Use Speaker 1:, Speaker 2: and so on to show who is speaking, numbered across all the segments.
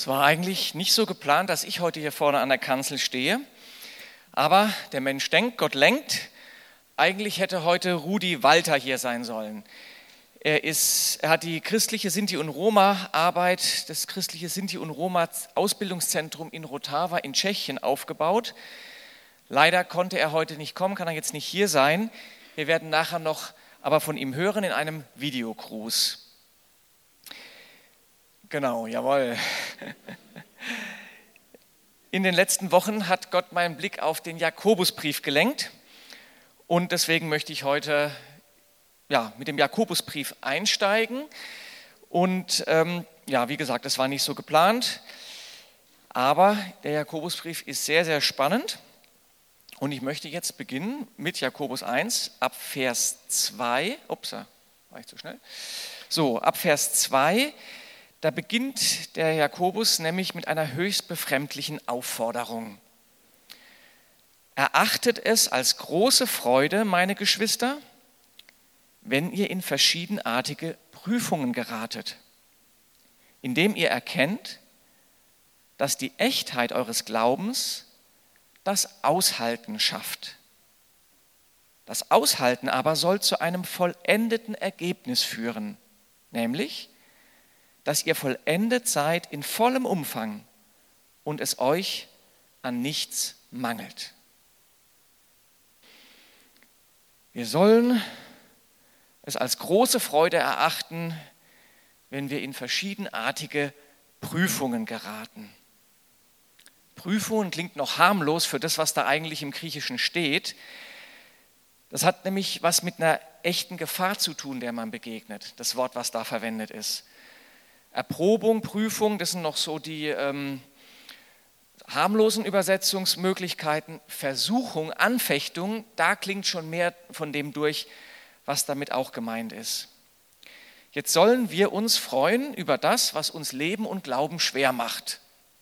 Speaker 1: Es war eigentlich nicht so geplant, dass ich heute hier vorne an der Kanzel stehe, aber der Mensch denkt, Gott lenkt. Eigentlich hätte heute Rudi Walter hier sein sollen. Er hat die christliche Sinti- und Roma-Arbeit, das christliche Sinti- und Roma-Ausbildungszentrum in Rottava in Tschechien aufgebaut. Leider konnte er heute nicht kommen, kann er jetzt nicht hier sein. Wir werden nachher noch aber von ihm hören in einem Videogruß. Genau, jawohl. In den letzten Wochen hat Gott meinen Blick auf den Jakobusbrief gelenkt und deswegen möchte ich heute mit dem Jakobusbrief einsteigen. Und wie gesagt, das war nicht so geplant, aber der Jakobusbrief ist sehr, sehr spannend. Und ich möchte jetzt beginnen mit Jakobus 1 ab Vers 2. Upsa, war ich zu schnell? So, ab Vers 2, da beginnt der Jakobus nämlich mit einer höchst befremdlichen Aufforderung. Erachtet es als große Freude, meine Geschwister, wenn ihr in verschiedenartige Prüfungen geratet, indem ihr erkennt, dass die Echtheit eures Glaubens das Aushalten schafft. Das Aushalten aber soll zu einem vollendeten Ergebnis führen, nämlich, dass ihr vollendet seid in vollem Umfang und es euch an nichts mangelt. Wir sollen es als große Freude erachten, wenn wir in verschiedenartige Prüfungen geraten. Prüfungen klingt noch harmlos für das, was da eigentlich im Griechischen steht. Das hat nämlich was mit einer echten Gefahr zu tun, der man begegnet, das Wort, was da verwendet ist. Erprobung, Prüfung, das sind noch so die harmlosen Übersetzungsmöglichkeiten. Versuchung, Anfechtung, da klingt schon mehr von dem durch, was damit auch gemeint ist. Jetzt sollen wir uns freuen über das, was uns Leben und Glauben schwer macht.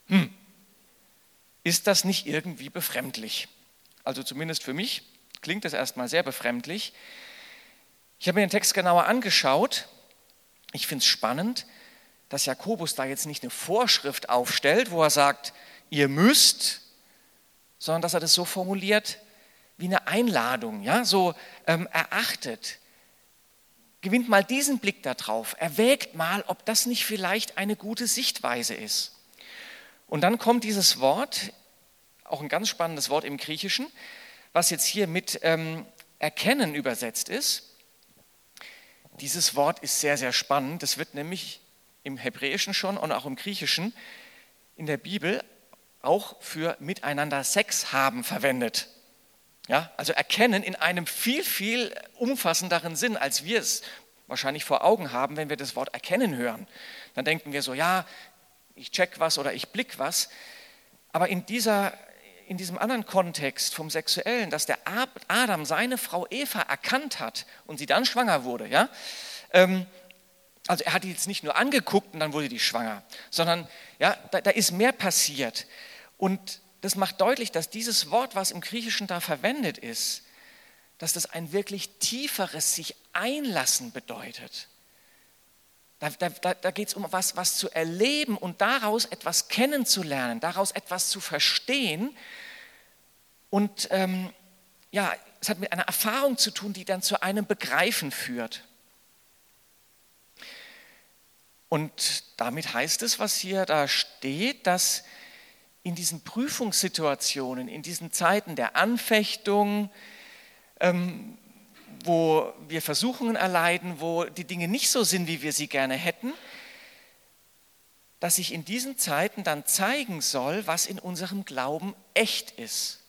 Speaker 1: Ist das nicht irgendwie befremdlich? Also zumindest für mich klingt das erstmal sehr befremdlich. Ich habe mir den Text genauer angeschaut. Ich finde es spannend, dass Jakobus da jetzt nicht eine Vorschrift aufstellt, wo er sagt, ihr müsst, sondern dass er das so formuliert wie eine Einladung, erachtet. Gewinnt mal diesen Blick darauf, erwägt mal, ob das nicht vielleicht eine gute Sichtweise ist. Und dann kommt dieses Wort, auch ein ganz spannendes Wort im Griechischen, was jetzt hier mit erkennen übersetzt ist. Dieses Wort ist sehr, sehr spannend. Das wird nämlich im Hebräischen schon und auch im Griechischen in der Bibel auch für miteinander Sex haben verwendet. Ja, also erkennen in einem viel, viel umfassenderen Sinn, als wir es wahrscheinlich vor Augen haben, wenn wir das Wort erkennen hören. Dann denken wir so, ja, ich check was oder ich blick was. Aber in diesem anderen Kontext vom Sexuellen, dass der Adam seine Frau Eva erkannt hat und sie dann schwanger wurde, also er hat die jetzt nicht nur angeguckt und dann wurde die schwanger, sondern da ist mehr passiert. Und das macht deutlich, dass dieses Wort, was im Griechischen da verwendet ist, dass das ein wirklich tieferes sich einlassen bedeutet. Da geht es um was zu erleben und daraus etwas kennenzulernen, daraus etwas zu verstehen. Und es hat mit einer Erfahrung zu tun, die dann zu einem Begreifen führt. Und damit heißt es, was hier da steht, dass in diesen Prüfungssituationen, in diesen Zeiten der Anfechtung, wo wir Versuchungen erleiden, wo die Dinge nicht so sind, wie wir sie gerne hätten, dass sich in diesen Zeiten dann zeigen soll, was in unserem Glauben echt ist.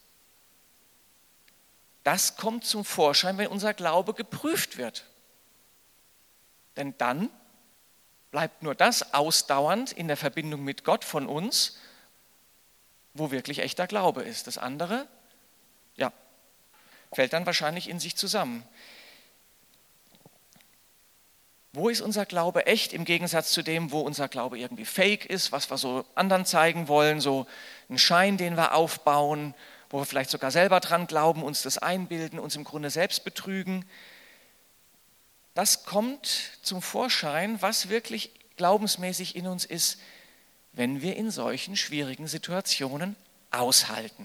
Speaker 1: Das kommt zum Vorschein, wenn unser Glaube geprüft wird. Denn dann bleibt nur das ausdauernd in der Verbindung mit Gott von uns, wo wirklich echter Glaube ist. Das andere, fällt dann wahrscheinlich in sich zusammen. Wo ist unser Glaube echt im Gegensatz zu dem, wo unser Glaube irgendwie fake ist, was wir so anderen zeigen wollen, so ein Schein, den wir aufbauen, wo wir vielleicht sogar selber dran glauben, uns das einbilden, uns im Grunde selbst betrügen. Das kommt zum Vorschein, was wirklich glaubensmäßig in uns ist, wenn wir in solchen schwierigen Situationen aushalten.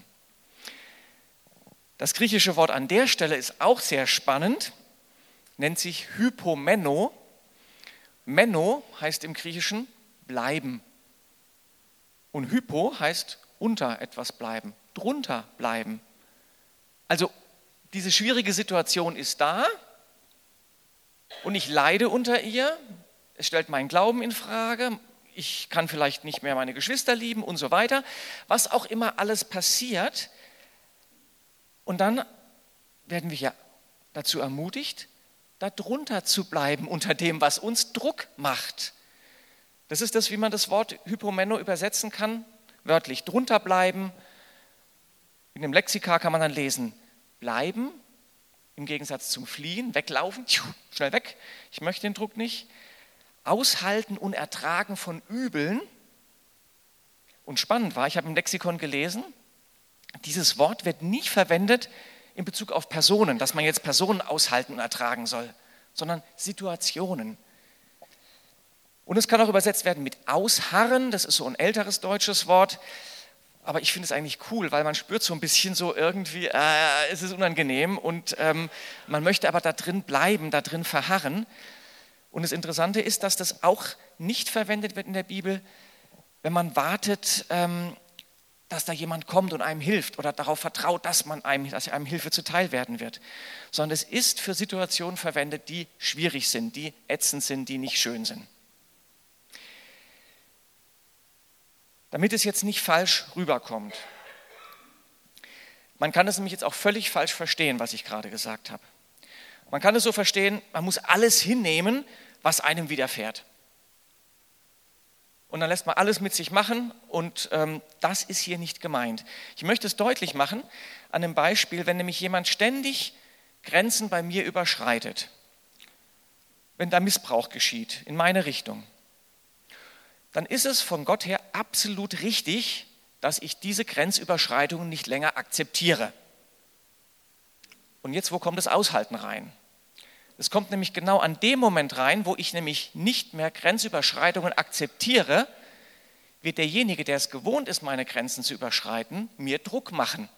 Speaker 1: Das griechische Wort an der Stelle ist auch sehr spannend, nennt sich Hypomeno. Meno heißt im Griechischen bleiben. Und Hypo heißt unter etwas bleiben, drunter bleiben. Also diese schwierige Situation ist da und ich leide unter ihr. Es stellt meinen Glauben in Frage. Ich kann vielleicht nicht mehr meine Geschwister lieben und so weiter. Was auch immer alles passiert. Und dann werden wir ja dazu ermutigt, da drunter zu bleiben unter dem, was uns Druck macht. Das ist das, wie man das Wort Hypomeno übersetzen kann. Wörtlich drunter bleiben. In dem Lexika kann man dann lesen, bleiben, im Gegensatz zum Fliehen, weglaufen, schnell weg, ich möchte den Druck nicht. Aushalten und ertragen von Übeln. Und spannend war, ich habe im Lexikon gelesen, dieses Wort wird nicht verwendet in Bezug auf Personen, dass man jetzt Personen aushalten und ertragen soll, sondern Situationen. Und es kann auch übersetzt werden mit ausharren, das ist so ein älteres deutsches Wort, aber ich finde es eigentlich cool, weil man spürt so ein bisschen so irgendwie, es ist unangenehm und man möchte aber da drin bleiben, da drin verharren. Und das Interessante ist, dass das auch nicht verwendet wird in der Bibel, wenn man wartet, dass da jemand kommt und einem hilft oder darauf vertraut, dass einem Hilfe zuteil werden wird. Sondern es ist für Situationen verwendet, die schwierig sind, die ätzend sind, die nicht schön sind. Damit es jetzt nicht falsch rüberkommt. Man kann es nämlich jetzt auch völlig falsch verstehen, was ich gerade gesagt habe. Man kann es so verstehen, man muss alles hinnehmen, was einem widerfährt. Und dann lässt man alles mit sich machen und das ist hier nicht gemeint. Ich möchte es deutlich machen an einem Beispiel, wenn nämlich jemand ständig Grenzen bei mir überschreitet, wenn da Missbrauch geschieht in meine Richtung, dann ist es von Gott her absolut richtig, dass ich diese Grenzüberschreitungen nicht länger akzeptiere. Und jetzt, wo kommt das Aushalten rein? Es kommt nämlich genau an dem Moment rein, wo ich nämlich nicht mehr Grenzüberschreitungen akzeptiere, wird derjenige, der es gewohnt ist, meine Grenzen zu überschreiten, mir Druck machen.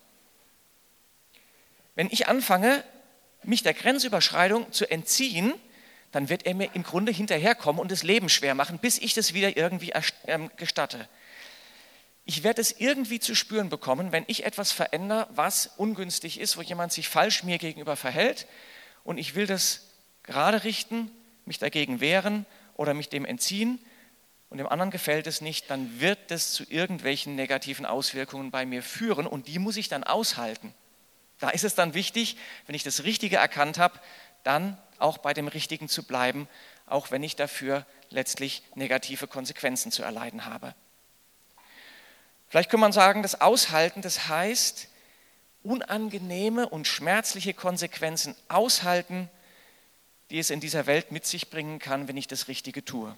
Speaker 1: Wenn ich anfange, mich der Grenzüberschreitung zu entziehen, dann wird er mir im Grunde hinterherkommen und das Leben schwer machen, bis ich das wieder irgendwie gestatte. Ich werde es irgendwie zu spüren bekommen, wenn ich etwas verändere, was ungünstig ist, wo jemand sich falsch mir gegenüber verhält und ich will das gerade richten, mich dagegen wehren oder mich dem entziehen und dem anderen gefällt es nicht, dann wird das zu irgendwelchen negativen Auswirkungen bei mir führen und die muss ich dann aushalten. Da ist es dann wichtig, wenn ich das Richtige erkannt habe, dann auch bei dem Richtigen zu bleiben, auch wenn ich dafür letztlich negative Konsequenzen zu erleiden habe. Vielleicht kann man sagen, das Aushalten, das heißt, unangenehme und schmerzliche Konsequenzen aushalten, die es in dieser Welt mit sich bringen kann, wenn ich das Richtige tue.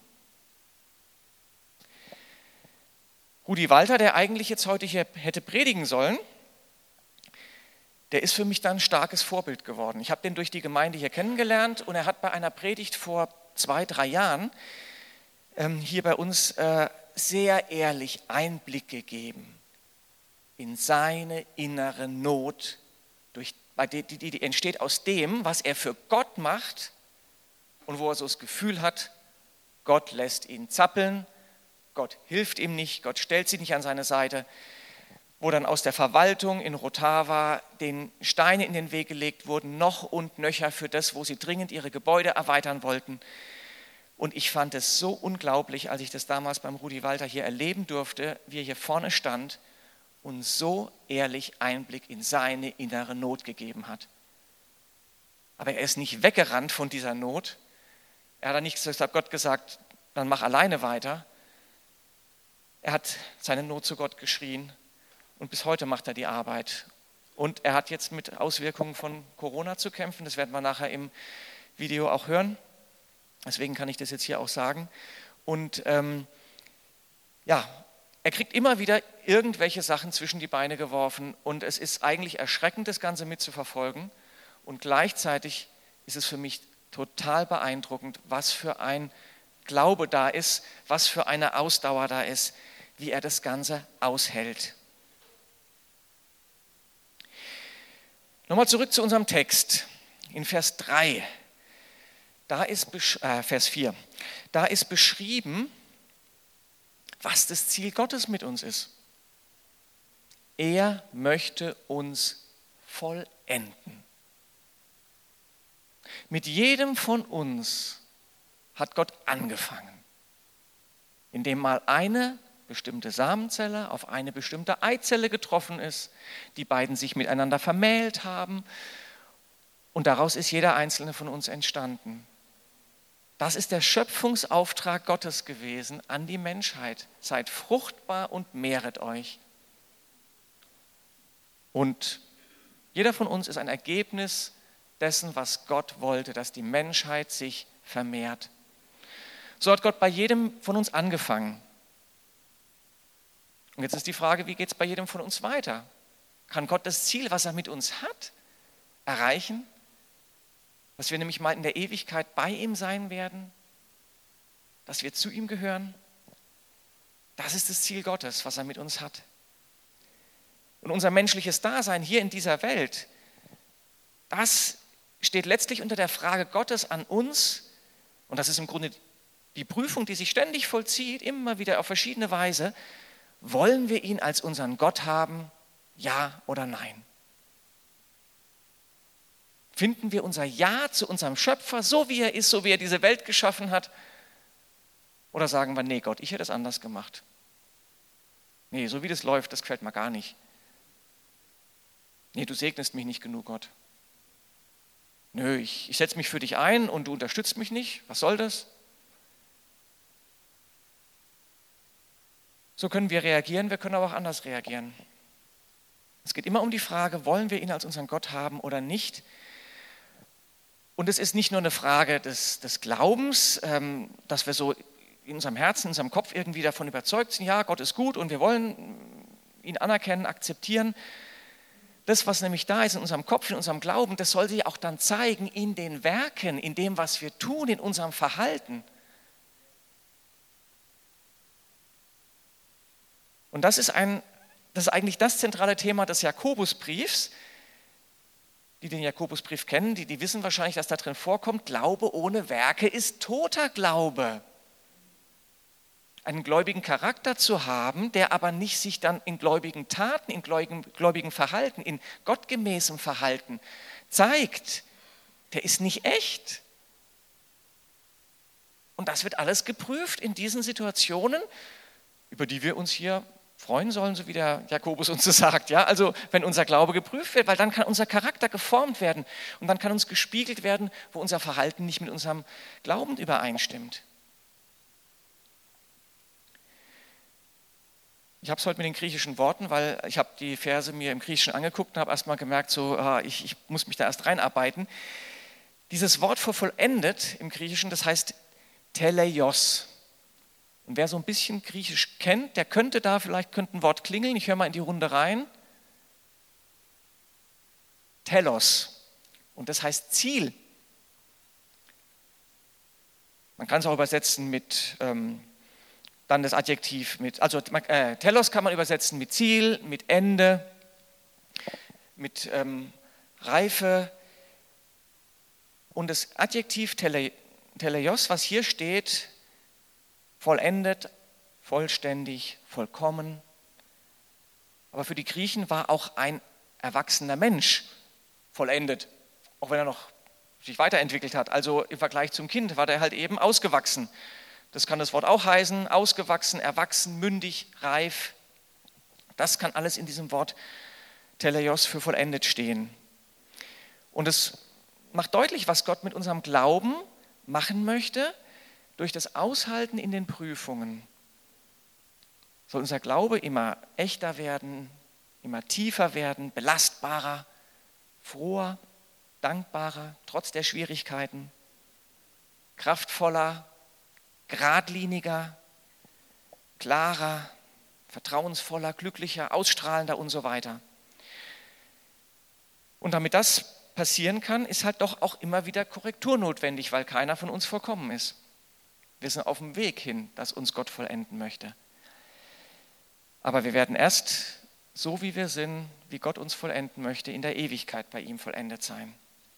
Speaker 1: Rudi Walter, der eigentlich jetzt heute hier hätte predigen sollen, der ist für mich dann ein starkes Vorbild geworden. Ich habe den durch die Gemeinde hier kennengelernt und er hat bei einer Predigt vor 2-3 Jahren hier bei uns sehr ehrlich Einblick gegeben in seine innere Not, die entsteht aus dem, was er für Gott macht und wo er so das Gefühl hat, Gott lässt ihn zappeln, Gott hilft ihm nicht, Gott stellt sich nicht an seine Seite, wo dann aus der Verwaltung in Rotava den Steine in den Weg gelegt wurden, noch und nöcher für das, wo sie dringend ihre Gebäude erweitern wollten. Und ich fand es so unglaublich, als ich das damals beim Rudi Walter hier erleben durfte, wie er hier vorne stand und so ehrlich Einblick in seine innere Not gegeben hat. Aber er ist nicht weggerannt von dieser Not. Er hat dann nicht zu Gott gesagt, dann mach alleine weiter. Er hat seine Not zu Gott geschrien. Und bis heute macht er die Arbeit. Und er hat jetzt mit Auswirkungen von Corona zu kämpfen. Das werden wir nachher im Video auch hören. Deswegen kann ich das jetzt hier auch sagen. Und er kriegt immer wieder irgendwelche Sachen zwischen die Beine geworfen. Und es ist eigentlich erschreckend, das Ganze mitzuverfolgen. Und gleichzeitig ist es für mich total beeindruckend, was für ein Glaube da ist, was für eine Ausdauer da ist, wie er das Ganze aushält. Nochmal zurück zu unserem Text. In Vers 3, Vers 4, da ist beschrieben, was das Ziel Gottes mit uns ist. Er möchte uns vollenden. Mit jedem von uns hat Gott angefangen, indem mal eine bestimmte Samenzelle auf eine bestimmte Eizelle getroffen ist, die beiden sich miteinander vermählt haben und daraus ist jeder einzelne von uns entstanden. Das ist der Schöpfungsauftrag Gottes gewesen an die Menschheit. Seid fruchtbar und mehret euch. Und jeder von uns ist ein Ergebnis dessen, was Gott wollte, dass die Menschheit sich vermehrt. So hat Gott bei jedem von uns angefangen. Und jetzt ist die Frage, wie geht es bei jedem von uns weiter? Kann Gott das Ziel, was er mit uns hat, erreichen? Dass wir nämlich mal in der Ewigkeit bei ihm sein werden? Dass wir zu ihm gehören? Das ist das Ziel Gottes, was er mit uns hat. Und unser menschliches Dasein hier in dieser Welt, das steht letztlich unter der Frage Gottes an uns. Und das ist im Grunde die Prüfung, die sich ständig vollzieht, immer wieder auf verschiedene Weise. Wollen wir ihn als unseren Gott haben? Ja oder nein? Finden wir unser Ja zu unserem Schöpfer, so wie er ist, so wie er diese Welt geschaffen hat? Oder sagen wir, nee Gott, ich hätte es anders gemacht. Nee, so wie das läuft, das gefällt mir gar nicht. Nee, du segnest mich nicht genug, Gott. Nö, ich setze mich für dich ein und du unterstützt mich nicht. Was soll das? So können wir reagieren, wir können aber auch anders reagieren. Es geht immer um die Frage, wollen wir ihn als unseren Gott haben oder nicht? Und es ist nicht nur eine Frage des Glaubens, dass wir so in unserem Herzen, in unserem Kopf irgendwie davon überzeugt sind, ja, Gott ist gut und wir wollen ihn anerkennen, akzeptieren. Das, was nämlich da ist in unserem Kopf, in unserem Glauben, das soll sich auch dann zeigen in den Werken, in dem, was wir tun, in unserem Verhalten. Und das ist eigentlich das zentrale Thema des Jakobusbriefs. Die den Jakobusbrief kennen, die wissen wahrscheinlich, dass da drin vorkommt, Glaube ohne Werke ist toter Glaube. Einen gläubigen Charakter zu haben, der aber nicht sich dann in gläubigen Taten, in gläubigen Verhalten, in gottgemäßem Verhalten zeigt, der ist nicht echt. Und das wird alles geprüft in diesen Situationen, über die wir uns hier freuen sollen, so wie der Jakobus uns das sagt. Ja? Also wenn unser Glaube geprüft wird, weil dann kann unser Charakter geformt werden und dann kann uns gespiegelt werden, wo unser Verhalten nicht mit unserem Glauben übereinstimmt. Ich habe es heute mit den griechischen Worten, weil ich habe die Verse mir im Griechischen angeguckt und habe erst mal gemerkt, ich muss mich da erst reinarbeiten. Dieses Wort für vollendet im Griechischen, das heißt teleios. Und wer so ein bisschen Griechisch kennt, der könnte ein Wort klingeln. Ich höre mal in die Runde rein. Telos. Und das heißt Ziel. Man kann es auch übersetzen mit dann das Adjektiv mit, also Telos kann man übersetzen mit Ziel, mit Ende, mit Reife. Und das Adjektiv teleios, was hier steht, vollendet, vollständig, vollkommen. Aber für die Griechen war auch ein erwachsener Mensch vollendet, auch wenn er noch sich weiterentwickelt hat. Also im Vergleich zum Kind war der halt eben ausgewachsen. Das kann das Wort auch heißen, ausgewachsen, erwachsen, mündig, reif. Das kann alles in diesem Wort teleios für vollendet stehen. Und es macht deutlich, was Gott mit unserem Glauben machen möchte, durch das Aushalten in den Prüfungen. Soll unser Glaube immer echter werden, immer tiefer werden, belastbarer, froher, dankbarer, trotz der Schwierigkeiten, kraftvoller, geradliniger, klarer, vertrauensvoller, glücklicher, ausstrahlender und so weiter. Und damit das passieren kann, ist halt doch auch immer wieder Korrektur notwendig, weil keiner von uns vollkommen ist. Wir sind auf dem Weg hin, dass uns Gott vollenden möchte. Aber wir werden erst so, wie wir sind, wie Gott uns vollenden möchte, in der Ewigkeit bei ihm vollendet sein.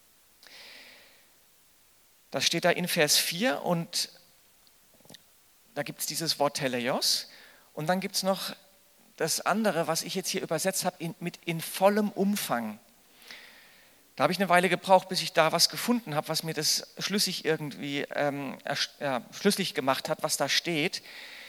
Speaker 1: Das steht da in Vers 4 und da gibt es dieses Wort Teleios und dann gibt es noch das andere, was ich jetzt hier übersetzt habe, mit in vollem Umfang. Da habe ich eine Weile gebraucht, bis ich da was gefunden habe, was mir das schlüssig irgendwie schlüssig gemacht hat, was da steht.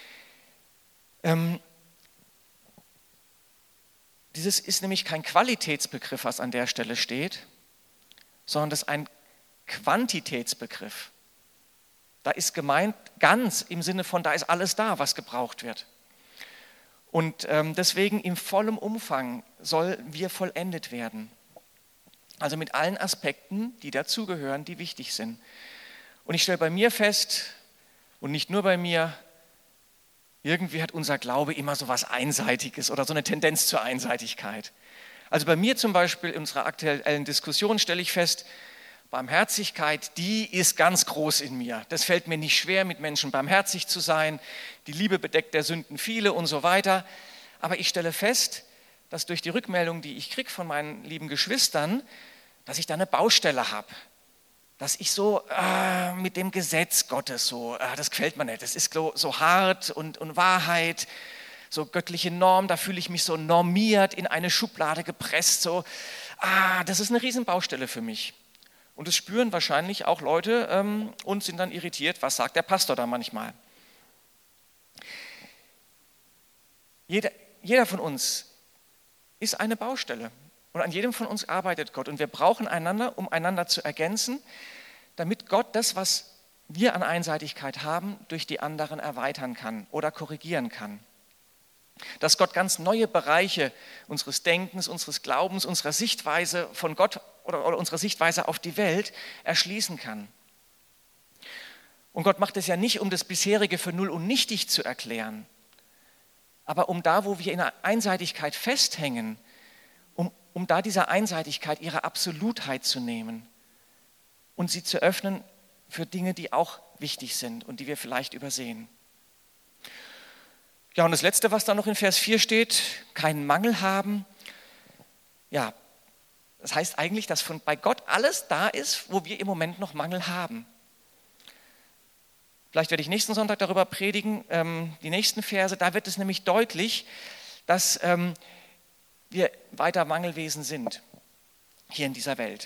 Speaker 1: Dieses ist nämlich kein Qualitätsbegriff, was an der Stelle steht, sondern das ist ein Quantitätsbegriff. Da ist gemeint ganz im Sinne von, da ist alles da, was gebraucht wird. Und deswegen in vollem Umfang sollen wir vollendet werden. Also mit allen Aspekten, die dazugehören, die wichtig sind. Und ich stelle bei mir fest, und nicht nur bei mir, irgendwie hat unser Glaube immer so was Einseitiges oder so eine Tendenz zur Einseitigkeit. Also bei mir zum Beispiel in unserer aktuellen Diskussion stelle ich fest, Barmherzigkeit, die ist ganz groß in mir. Das fällt mir nicht schwer, mit Menschen barmherzig zu sein. Die Liebe bedeckt der Sünden viele und so weiter. Aber ich stelle fest, dass durch die Rückmeldung, die ich kriege von meinen lieben Geschwistern, dass ich da eine Baustelle habe. Dass ich so mit dem Gesetz Gottes so, das gefällt mir nicht. Das ist so hart und Wahrheit, so göttliche Norm, da fühle ich mich so normiert, in eine Schublade gepresst. So, das ist eine Riesenbaustelle für mich. Und das spüren wahrscheinlich auch Leute und sind dann irritiert, was sagt der Pastor da manchmal. Jeder von uns ist eine Baustelle und an jedem von uns arbeitet Gott und wir brauchen einander, um einander zu ergänzen, damit Gott das, was wir an Einseitigkeit haben, durch die anderen erweitern kann oder korrigieren kann. Dass Gott ganz neue Bereiche unseres Denkens, unseres Glaubens, unserer Sichtweise von Gott oder unserer Sichtweise auf die Welt erschließen kann. Und Gott macht es ja nicht, um das bisherige für null und nichtig zu erklären, aber um da, wo wir in der Einseitigkeit festhängen, um da dieser Einseitigkeit ihre Absolutheit zu nehmen und sie zu öffnen für Dinge, die auch wichtig sind und die wir vielleicht übersehen. Ja, und das Letzte, was da noch in Vers 4 steht, keinen Mangel haben. Ja, das heißt eigentlich, dass bei Gott alles da ist, wo wir im Moment noch Mangel haben. Vielleicht werde ich nächsten Sonntag darüber predigen, die nächsten Verse. Da wird es nämlich deutlich, dass wir weiter Mangelwesen sind hier in dieser Welt.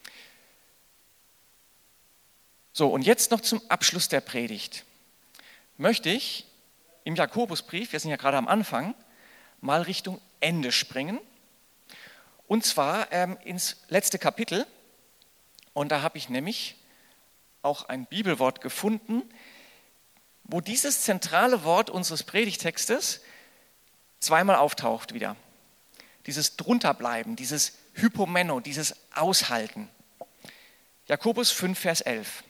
Speaker 1: So, und jetzt noch zum Abschluss der Predigt. Möchte ich im Jakobusbrief, wir sind ja gerade am Anfang, mal Richtung Ende springen. Und zwar ins letzte Kapitel. Und da habe ich nämlich auch ein Bibelwort gefunden, wo dieses zentrale Wort unseres Predigtextes zweimal auftaucht wieder. Dieses Drunterbleiben, dieses Hypomeno, dieses Aushalten. Jakobus 5, Vers 11.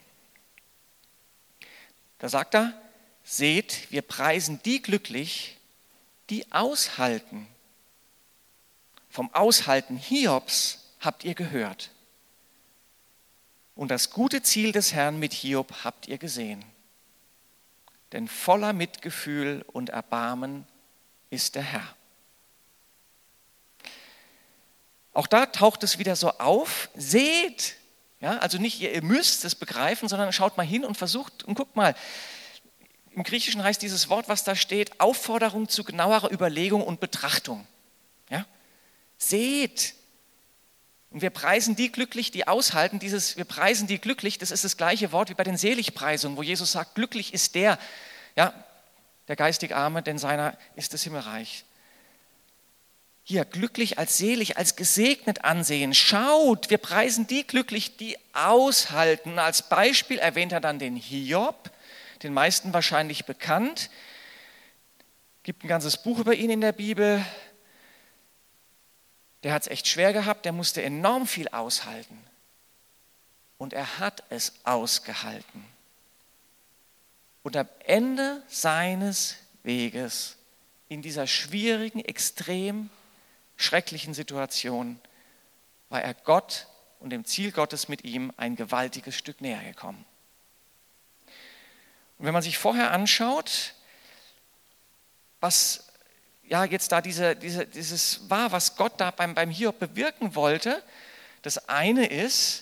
Speaker 1: Da sagt er, seht, wir preisen die glücklich, die aushalten. Vom Aushalten Hiobs habt ihr gehört. Und das gute Ziel des Herrn mit Hiob habt ihr gesehen. Denn voller Mitgefühl und Erbarmen ist der Herr. Auch da taucht es wieder so auf, seht, ja, also nicht ihr müsst es begreifen, sondern schaut mal hin und versucht und guckt mal. Im Griechischen heißt dieses Wort, was da steht, Aufforderung zu genauerer Überlegung und Betrachtung. Ja? Seht. Und wir preisen die glücklich, die aushalten. Wir preisen die glücklich, das ist das gleiche Wort wie bei den Seligpreisungen, wo Jesus sagt, glücklich ist der geistig Arme, denn seiner ist das Himmelreich. Hier, glücklich als selig, als gesegnet ansehen. Schaut, wir preisen die glücklich, die aushalten. Als Beispiel erwähnt er dann den Hiob, den meisten wahrscheinlich bekannt. Gibt ein ganzes Buch über ihn in der Bibel. Der hat es echt schwer gehabt, der musste enorm viel aushalten. Und er hat es ausgehalten. Und am Ende seines Weges, in dieser schwierigen, extrem schrecklichen Situation, war er Gott und dem Ziel Gottes mit ihm ein gewaltiges Stück näher gekommen. Und wenn man sich vorher anschaut, was ja jetzt da dieses war, was Gott da beim Hiob bewirken wollte. Das eine ist,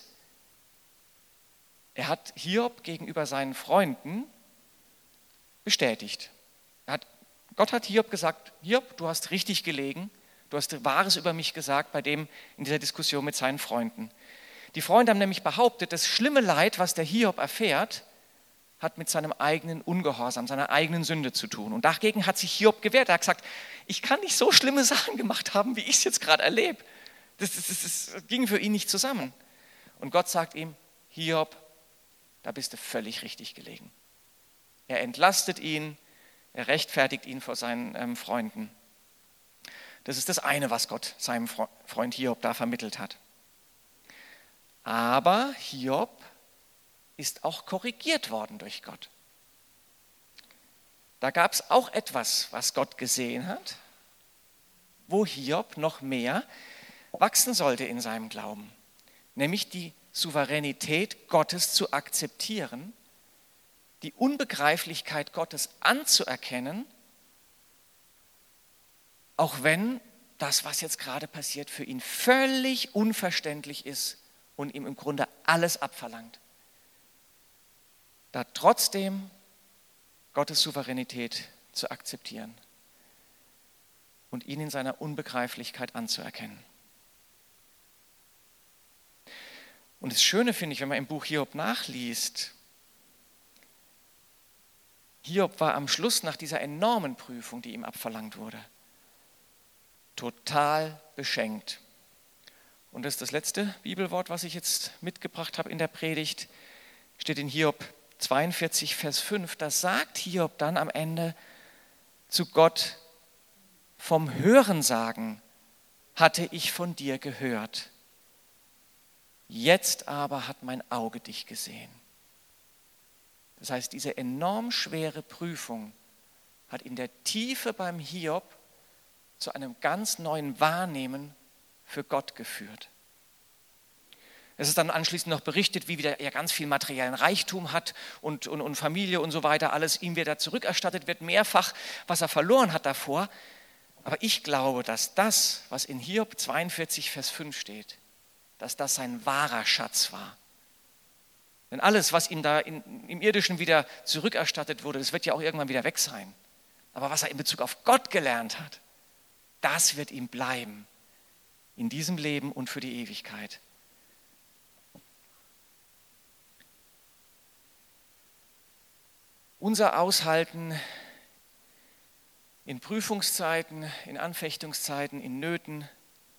Speaker 1: er hat Hiob gegenüber seinen Freunden bestätigt. Gott hat Hiob gesagt, Hiob, du hast richtig gelegen, du hast Wahres über mich gesagt in dieser Diskussion mit seinen Freunden. Die Freunde haben nämlich behauptet, das schlimme Leid, was der Hiob erfährt, hat mit seinem eigenen Ungehorsam, seiner eigenen Sünde zu tun. Und dagegen hat sich Hiob gewehrt. Er hat gesagt, ich kann nicht so schlimme Sachen gemacht haben, wie ich es jetzt gerade erlebe. Das ging für ihn nicht zusammen. Und Gott sagt ihm, Hiob, da bist du völlig richtig gelegen. Er entlastet ihn, er rechtfertigt ihn vor seinen Freunden. Das ist das eine, was Gott seinem Freund Hiob da vermittelt hat. Aber Hiob ist auch korrigiert worden durch Gott. Da gab es auch etwas, was Gott gesehen hat, wo Hiob noch mehr wachsen sollte in seinem Glauben, nämlich die Souveränität Gottes zu akzeptieren, die Unbegreiflichkeit Gottes anzuerkennen, auch wenn das, was jetzt gerade passiert, für ihn völlig unverständlich ist und ihm im Grunde alles abverlangt. Da trotzdem Gottes Souveränität zu akzeptieren und ihn in seiner Unbegreiflichkeit anzuerkennen. Und das Schöne finde ich, wenn man im Buch Hiob nachliest, Hiob war am Schluss nach dieser enormen Prüfung, die ihm abverlangt wurde, total beschenkt. Und das ist das letzte Bibelwort, was ich jetzt mitgebracht habe in der Predigt, steht in Hiob 42, Vers 5. Da sagt Hiob dann am Ende zu Gott, vom Hörensagen hatte ich von dir gehört. Jetzt aber hat mein Auge dich gesehen. Das heißt, diese enorm schwere Prüfung hat in der Tiefe beim Hiob zu einem ganz neuen Wahrnehmen für Gott geführt. Es ist dann anschließend noch berichtet, wie wieder er ganz viel materiellen Reichtum hat und Familie und so weiter, alles ihm wieder zurückerstattet wird, mehrfach, was er verloren hat davor. Aber ich glaube, dass das, was in Hiob 42, Vers 5 steht, dass das sein wahrer Schatz war. Denn alles, was ihm da im Irdischen wieder zurückerstattet wurde, das wird ja auch irgendwann wieder weg sein. Aber was er in Bezug auf Gott gelernt hat, das wird ihm bleiben. In diesem Leben und für die Ewigkeit. Unser Aushalten in Prüfungszeiten, in Anfechtungszeiten, in Nöten,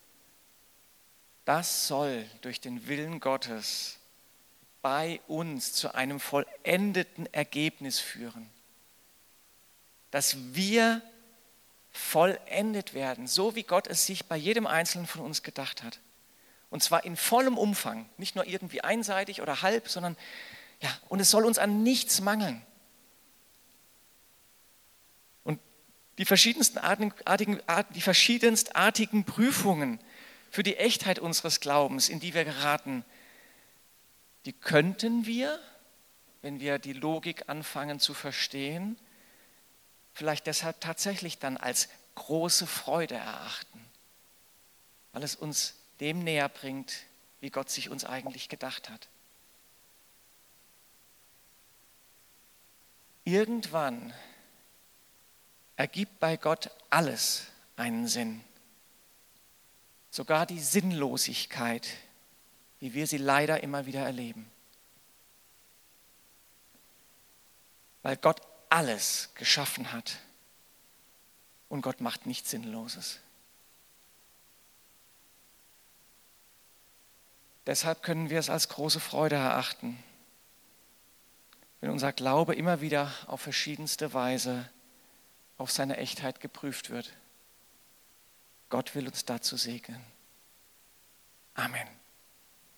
Speaker 1: das soll durch den Willen Gottes bei uns zu einem vollendeten Ergebnis führen. Dass wir vollendet werden, so wie Gott es sich bei jedem Einzelnen von uns gedacht hat. Und zwar in vollem Umfang, nicht nur irgendwie einseitig oder halb, sondern ja, und es soll uns an nichts mangeln. Und die verschiedenstartigen Prüfungen für die Echtheit unseres Glaubens, in die wir geraten, die könnten wir, wenn wir die Logik anfangen zu verstehen, vielleicht deshalb tatsächlich dann als große Freude erachten, weil es uns dem näher bringt, wie Gott sich uns eigentlich gedacht hat. Irgendwann ergibt bei Gott alles einen Sinn, sogar die Sinnlosigkeit, wie wir sie leider immer wieder erleben. Weil Gott alles geschaffen hat und Gott macht nichts Sinnloses. Deshalb können wir es als große Freude erachten, wenn unser Glaube immer wieder auf verschiedenste Weise auf seine Echtheit geprüft wird. Gott will uns dazu segnen. Amen.